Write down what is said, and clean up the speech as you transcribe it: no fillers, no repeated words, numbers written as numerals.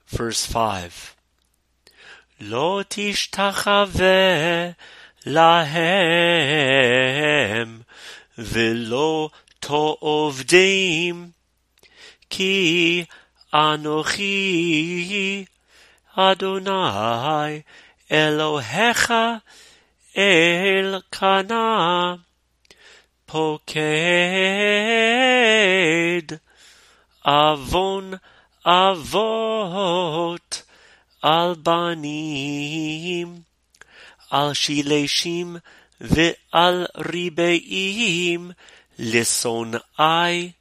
Verse 5. לא תשתחווה להם ולא תעבדם, כי אנוכי אדוני אלוהיך אלקנה, פוקד עוון אבות על בנים, על שילשים ועל ריבעים לשונאי,